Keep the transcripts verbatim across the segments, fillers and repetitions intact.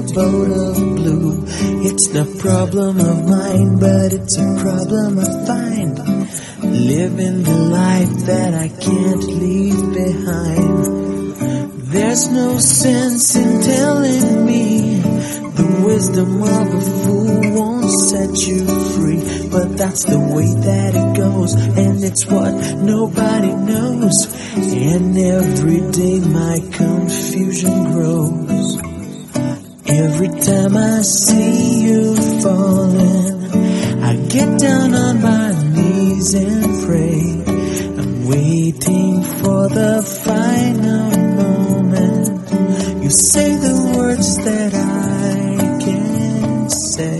boat of blue. It's no problem of mine, but it's a problem I find, living the life that I can't leave behind. There's no sense in telling me the wisdom of a fool won't set you free, but that's the way that it goes, and it's what nobody knows. And every day my confusion grows. Every time I see you falling, I get down on my knees and pray. I'm waiting for the final moment. You say the words that I can't say.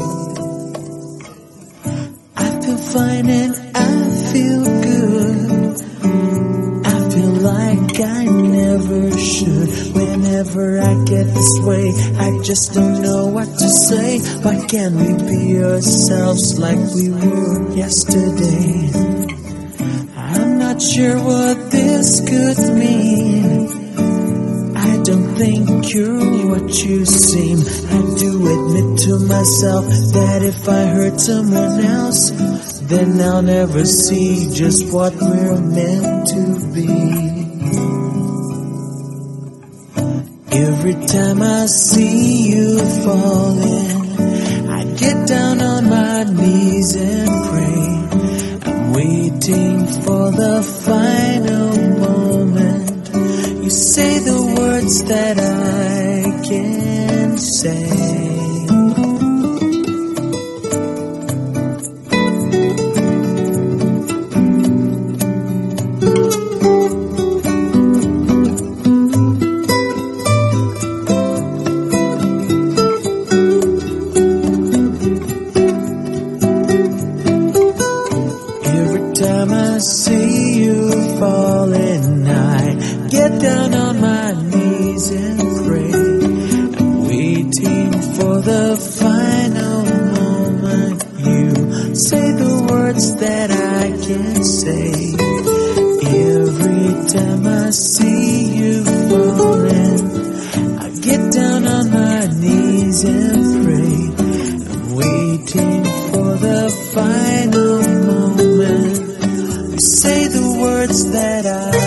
I feel fine and I feel good. I feel like I never should. Whenever I get this way, I just don't know what to say. Why can't we be ourselves like we were yesterday? I'm not sure what this could mean. I don't think you're what you seem. I do admit to myself that if I hurt someone else, then I'll never see just what we're meant to be. Every time I see you falling, I get down on my knees and pray. I'm waiting for the final moment. You say the words that I can't say. Every time I see you falling, I get down on my knees and pray. I'm waiting for the final moment. You say the words that I can't say. Every time I see you falling, I get down on my knees and pray. I'm waiting for the final moment. You say the words that I